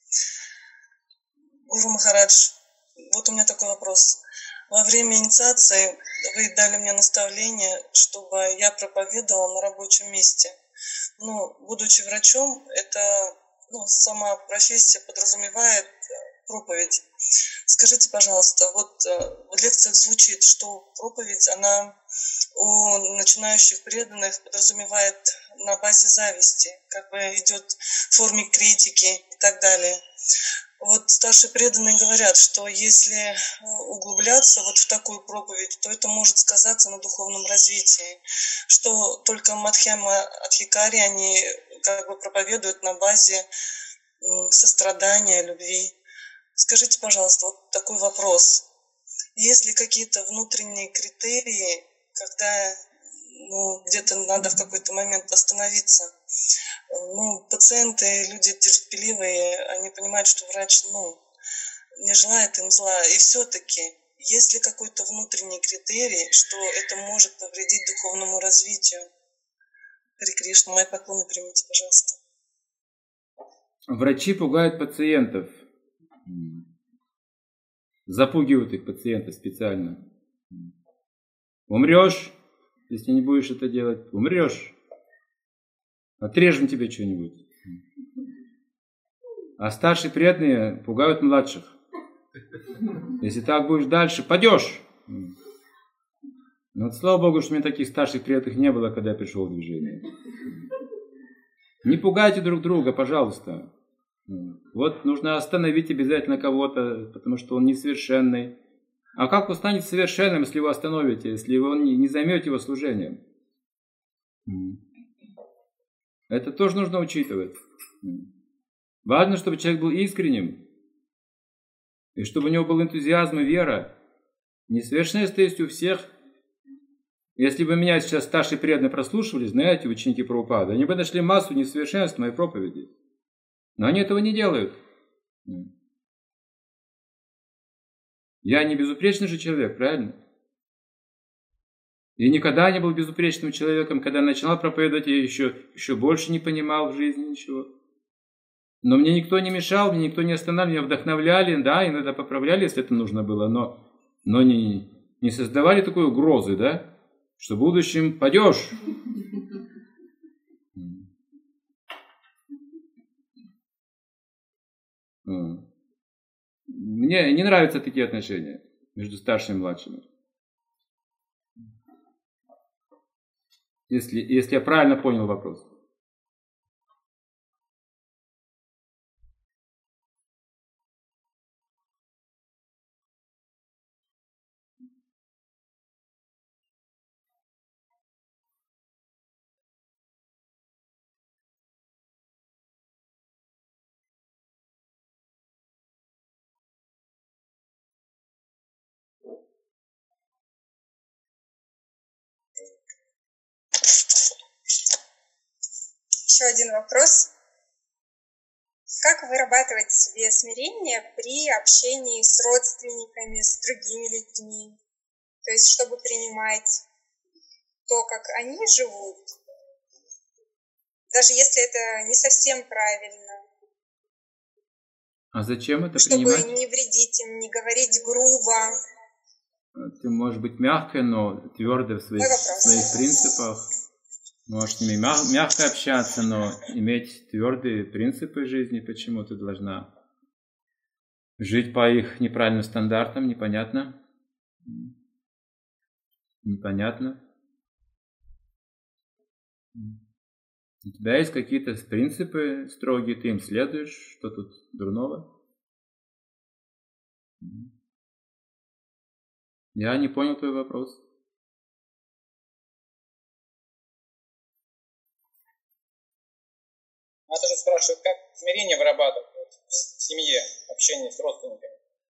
Speaker 5: Гуру Махарадж, вот у меня такой вопрос. Во время инициации вы дали мне наставление, чтобы я проповедовала на рабочем месте. Ну, будучи врачом, это, ну, сама профессия подразумевает проповедь. Скажите, пожалуйста, вот в лекциях звучит, что проповедь, она у начинающих преданных подразумевает на базе зависти, как бы идет в форме критики и так далее. Вот старшие преданные говорят, что если углубляться вот в такую проповедь, то это может сказаться на духовном развитии, что только Мадхьяма Адхикари, они как бы проповедуют на базе сострадания, любви. Скажите, пожалуйста, вот такой вопрос. Есть ли какие-то внутренние критерии, когда, ну, где-то надо в какой-то момент остановиться? Ну, пациенты, люди терпеливые, они понимают, что врач, ну, не желает им зла. И все-таки, есть ли какой-то внутренний критерий, что это может повредить духовному развитию? Харе Кришна, мои поклоны примите, пожалуйста.
Speaker 1: Врачи пугают пациентов. Запугивают их, пациентов, специально. Умрешь, если не будешь это делать. Умрешь. Отрежем тебе что-нибудь. А старшие преданные пугают младших. Если так будешь дальше, падешь. Но слава Богу, что у меня таких старших преданных не было, когда я пришел в движение. Не пугайте друг друга, пожалуйста. Вот нужно остановить обязательно кого-то, потому что он несовершенный. А как он станет совершенным, если вы остановите, если вы не займете его служением? Это тоже нужно учитывать. Важно, чтобы человек был искренним, и чтобы у него был энтузиазм и вера. Несовершенство есть у всех. Если бы меня сейчас старшие преданные прослушивали, знаете, ученики Прабхупады, они бы нашли массу несовершенств в моей проповеди. Но они этого не делают. Я не безупречный же человек, правильно? И никогда не был безупречным человеком. Когда начинал проповедовать, я еще, еще больше не понимал в жизни ничего. Но мне никто не мешал, мне никто не останавливал, меня вдохновляли, да, иногда поправляли, если это нужно было, но, но не, не создавали такой угрозы, да, что в будущем падешь. Мне не нравятся такие отношения между старшими и младшими. Если, если я правильно понял вопрос.
Speaker 4: Еще один вопрос. Как вырабатывать в себе смирение при общении с родственниками, с другими людьми? То есть, чтобы принимать то, как они живут, даже если это не совсем правильно.
Speaker 1: А зачем это
Speaker 4: чтобы
Speaker 1: принимать?
Speaker 4: Чтобы не вредить им, не говорить грубо.
Speaker 1: Ты можешь быть мягкой, но твердой в своих, своих принципах. Можешь с ними мягко общаться, но иметь твердые принципы жизни. Почему ты должна жить по их неправильным стандартам? Непонятно. Непонятно. У тебя есть какие-то принципы строгие, ты им следуешь, что тут дурного? Я не понял твой вопрос.
Speaker 2: Надо же спрашивать, как смирение вырабатывать. в семье, общение с родственниками?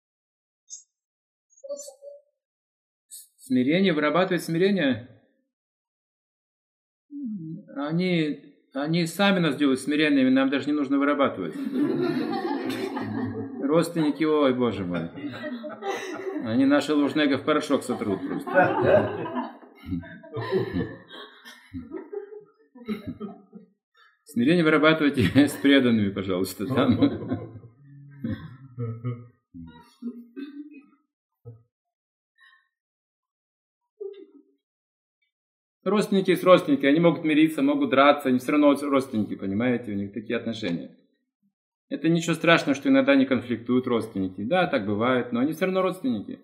Speaker 1: Смирение, вырабатывать смирение? Они, они сами нас делают смиренными, нам даже не нужно вырабатывать. Родственники, ой, боже мой. Они наши лужнега в порошок сотрут просто. Смирение вырабатывайте с преданными, пожалуйста. Там. Родственники с родственниками, они могут мириться, могут драться, они все равно родственники, понимаете, у них такие отношения. Это ничего страшного, что иногда не конфликтуют родственники. Да, так бывает, но они все равно родственники.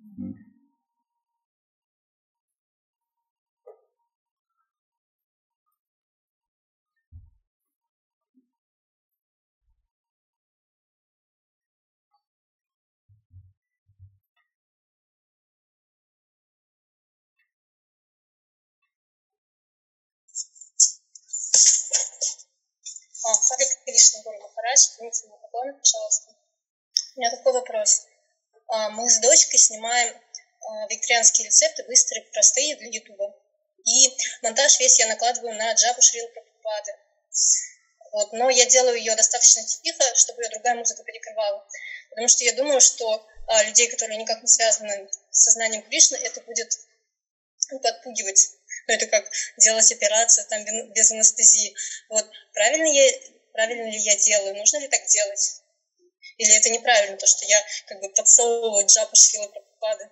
Speaker 4: Харе Кришна, Гуру Махарадж, примите мой поклон, пожалуйста. У меня такой вопрос. Мы с дочкой снимаем вегетарианские рецепты, быстрые, простые для Ютуба. И монтаж весь я накладываю на джапу Шрилы Прабхупады. Вот. Но я делаю ее достаточно тихо, чтобы ее другая музыка перекрывала. Потому что я думаю, что а, людей, которые никак не связаны с сознанием Кришны, это будет подпугивать. Ну, это как делать операцию там, без анестезии. Вот. Правильно, я, правильно ли я делаю? Нужно ли так делать? Или это неправильно, то, что я как бы подсовываю джапу Шрилы Прабхупады?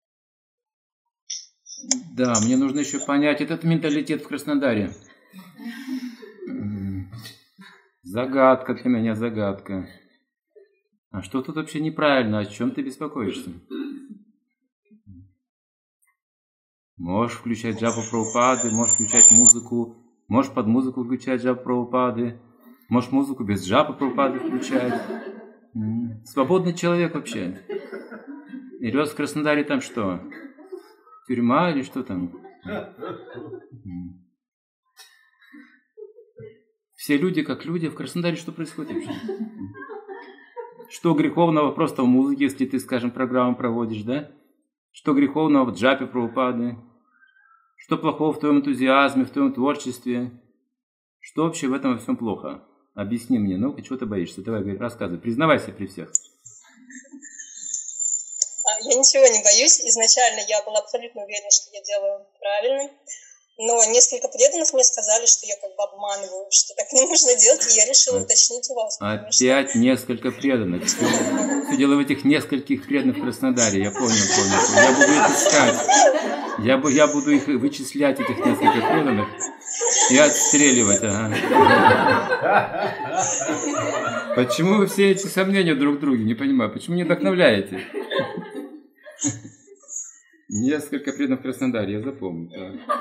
Speaker 1: Да, мне нужно еще понять этот менталитет в Краснодаре. Загадка для меня, загадка. А что тут вообще неправильно? О чем ты беспокоишься? Можешь включать джапу Прабхупады, можешь включать музыку, можешь под музыку включать джапу Прабхупады, можешь музыку без джапы Прабхупады включать. Свободный человек вообще. И рос в Краснодаре там что? Тюрьма или что там? Все люди как люди. В Краснодаре что происходит вообще? Что греховного просто в музыке, если ты, скажем, программу проводишь, да? Что греховного в джапе Прабхупады? Что плохого в твоем энтузиазме, в твоем творчестве? Что вообще в этом во всем плохо? Объясни мне, ну-ка, чего ты боишься? Давай, говори, рассказывай, признавайся при всех.
Speaker 4: Я ничего не боюсь. Изначально я была абсолютно уверена, что я делаю правильно. Но несколько преданных мне сказали, что я как бы обманываю, что так не нужно делать, и я решила уточнить у вас.
Speaker 1: Опять что... несколько преданных. Все дело в этих нескольких преданных в Краснодаре. Я понял, понял. Я буду их искать. Я, бу, я буду их вычислять, этих несколько преданных, и отстреливать. Ага. Почему вы все эти сомнения друг в друге? Не понимаю. Почему не вдохновляете? Несколько преданных в Краснодаре, я запомню. Да.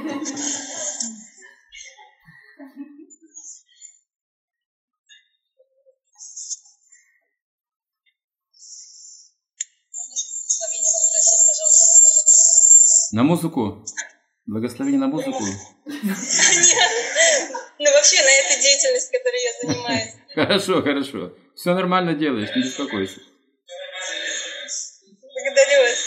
Speaker 1: На музыку? Благословение на музыку?
Speaker 4: Нет. Ну вообще на эту деятельность, которой я занимаюсь.
Speaker 1: Хорошо, хорошо. Все нормально делаешь, не беспокойся.
Speaker 4: Благодарю вас.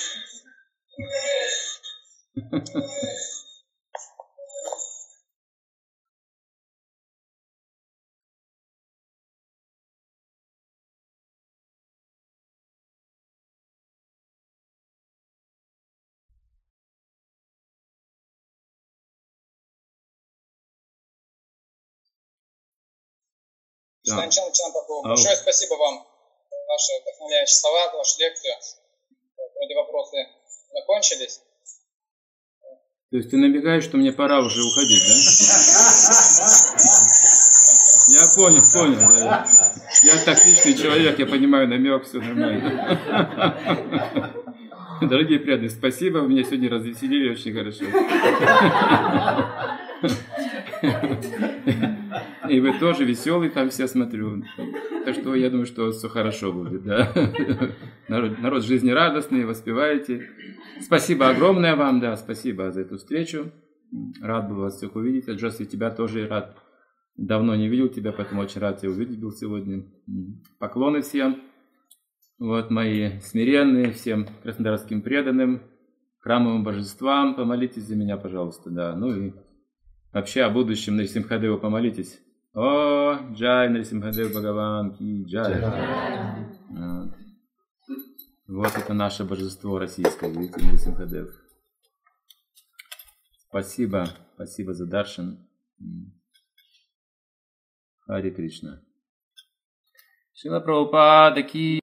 Speaker 2: Да. Большое спасибо вам за ваши вдохновляющие слова, за вашу лекцию. Вроде вопросы закончились.
Speaker 1: То есть ты намекаешь, что мне пора уже уходить, да? Я понял, понял. Да. Я тактичный человек, я понимаю намек, все нормально. Дорогие преданные, спасибо, вы меня сегодня развеселили очень хорошо. И вы тоже веселый, там все смотрю. Так что я думаю, что все хорошо будет, да. Народ, народ жизнерадостный, воспеваете. Спасибо огромное вам, да, спасибо за эту встречу. Рад был вас всех увидеть. Джоси, тебя тоже рад Давно не видел тебя, поэтому очень рад тебя увидеть был сегодня. Поклоны всем. Вот мои смиренные, всем краснодарским преданным, храмовым божествам. Помолитесь за меня, пожалуйста, да. Ну и вообще о будущем Нарисимхадеву помолитесь. О, Джай Нарисимхадев Бхагаван Ки Джай. Вот. Вот это наше божество российское, видите, Нарисимхадев. Спасибо, спасибо за даршан. Харе Кришна. Шрила Прабхупада ки